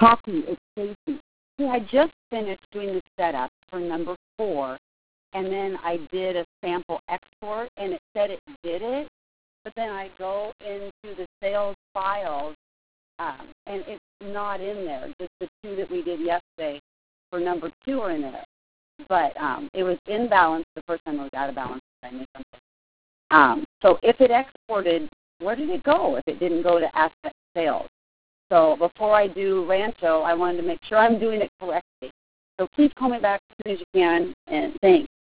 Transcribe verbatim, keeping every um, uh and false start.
Happy, it's Stacy. Hey, I just finished doing the setup for number four, and then I did a sample export, and it said it did it, but then I go into the sales files, um, and it's not in there. Just the two that we did yesterday for number two are in there. But um, it was in balance the first time it was out of balance. I made something. Um, so if it exported, where did it go if it didn't go to asset sales? So before I do Rancho, I wanted to make sure I'm doing it correctly. So please call me back as soon as you can, and thanks.